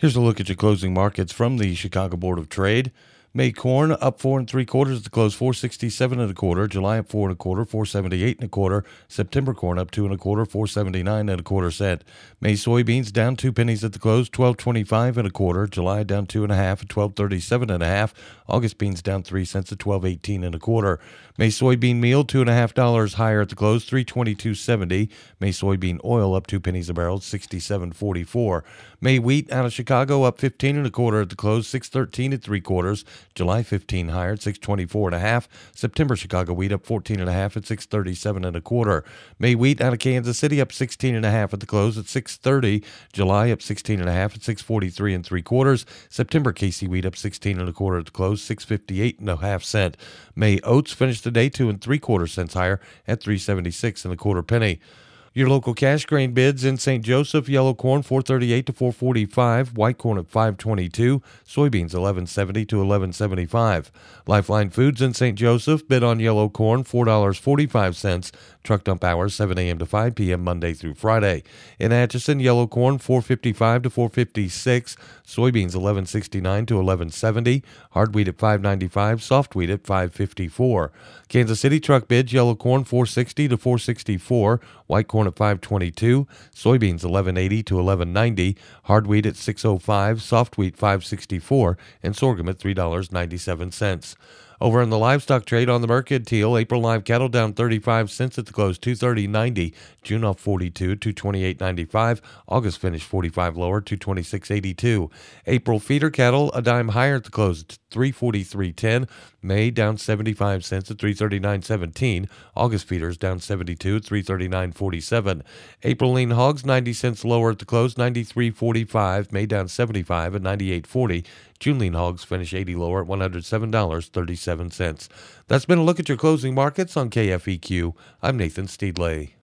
Here's a look at your closing markets from the Chicago Board of Trade. May corn up 4 3/4 at the close, 467 1/4. July up 4 1/4, 478 1/4. September corn up 2 1/4, 479 1/4 cent. May soybeans down 2 pennies at the close, 1225 1/4. July down 2.5 at 1237 1/2. August beans down 3 cents at 1218 1/4. May soybean meal $2.50 higher at the close, 322.70. May soybean oil up 2 pennies a barrel, 67.44. May wheat out of Chicago up 15 1/4 at the close, 613 3/4. July 15 higher at 624 1/2. September Chicago wheat up 14 1/2 at 637 1/4. May wheat out of Kansas City up 16 1/2 at the close at 630. July up 16 1/2 at 643 3/4. September KC wheat up 16 1/4 at the close, 658 1/2 cent. May oats finished the day 2 3/4 cents higher at 376 1/4 penny. Your local cash grain bids in St. Joseph: yellow corn 438 to 445, white corn at 522, soybeans 1170 to 1175. Lifeline Foods in St. Joseph bid on yellow corn $4.45, truck dump hours 7 a.m. to 5 p.m. Monday through Friday. In Atchison, yellow corn 455 to 456, soybeans 1169 to 1170, hard wheat at 595, soft wheat at 554. Kansas City truck bids: yellow corn 460 to 464, white corn at 522, soybeans 1180 to 1190, hard wheat at 605, soft wheat 564, and sorghum at $3.97. Over in the livestock trade on the Mercantile, April live cattle down 35 cents at the close, 230.90. June off 42, 228.95. August finished 45 lower, 226.82. April feeder cattle a dime higher at the close, 343.10. May down 75 cents at 339.17. August feeders down 72 at 339.47. April lean hogs 90 cents lower at the close, 93.45. May down 75 at 98.40. June lean hogs finish 80 lower at $107.37. That's been a look at your closing markets on KFEQ. I'm Nathan Steedley.